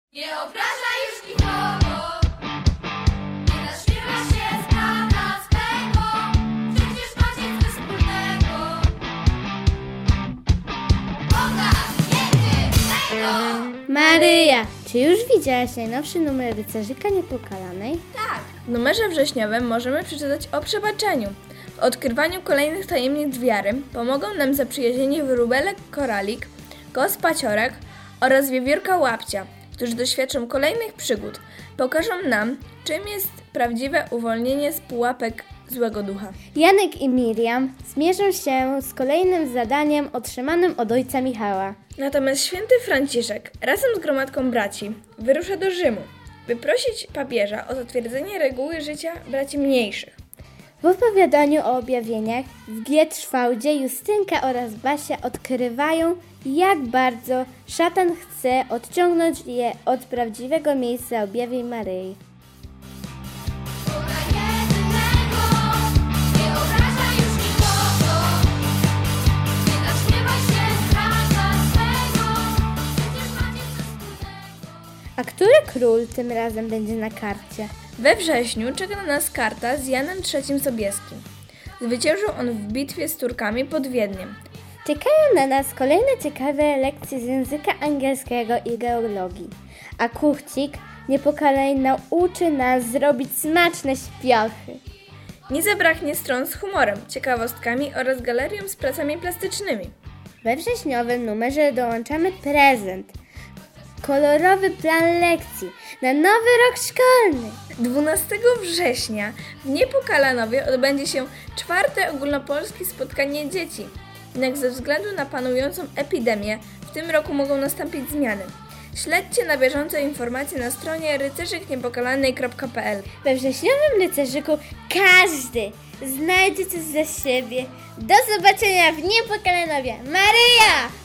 Nie obrażaj już nikogo, nie naśmiewa się z brata swego, przecież macie coś wspólnego. Boga, jednego! Maryja, czy już widziałaś najnowszy numer Rycerzyka Niepokalanej? Tak. W numerze wrześniowym możemy przeczytać o przebaczeniu. W odkrywaniu kolejnych tajemnic wiary pomogą nam zaprzyjaźnieni wróbelek Koralik, Kos Paciorek oraz wiewiórka Łapcia, którzy doświadczą kolejnych przygód. Pokażą nam, czym jest prawdziwe uwolnienie z pułapek złego ducha. Janek i Miriam zmierzą się z kolejnym zadaniem otrzymanym od ojca Michała. Natomiast święty Franciszek razem z gromadką braci wyrusza do Rzymu, by prosić papieża o zatwierdzenie reguły życia braci mniejszych. W opowiadaniu o objawieniach w Gietrzwałdzie Justynka oraz Basia odkrywają, jak bardzo szatan chce odciągnąć je od prawdziwego miejsca objawień Maryi. Boga jednego, nie obrażaj już nikogo, nie naśmiewa się z brata swego, przecież macie coś wspólnego. A który król tym razem będzie na karcie? We wrześniu czeka na nas karta z Janem III Sobieskim. Zwyciężył on w bitwie z Turkami pod Wiedniem. Czekają na nas kolejne ciekawe lekcje z języka angielskiego i geologii. A Kuchcik Niepokalej nauczy nas zrobić smaczne śpiochy. Nie zabraknie stron z humorem, ciekawostkami oraz galerią z pracami plastycznymi. We wrześniowym numerze dołączamy prezent. Kolorowy plan lekcji na nowy rok szkolny. 12 września w Niepokalanowie odbędzie się 4. ogólnopolskie spotkanie dzieci. Jednak ze względu na panującą epidemię w tym roku mogą nastąpić zmiany. Śledźcie na bieżąco informacje na stronie rycerzykniepokalanej.pl. We wrześniowym rycerzyku każdy znajdzie coś dla siebie. Do zobaczenia w Niepokalanowie. Maryja!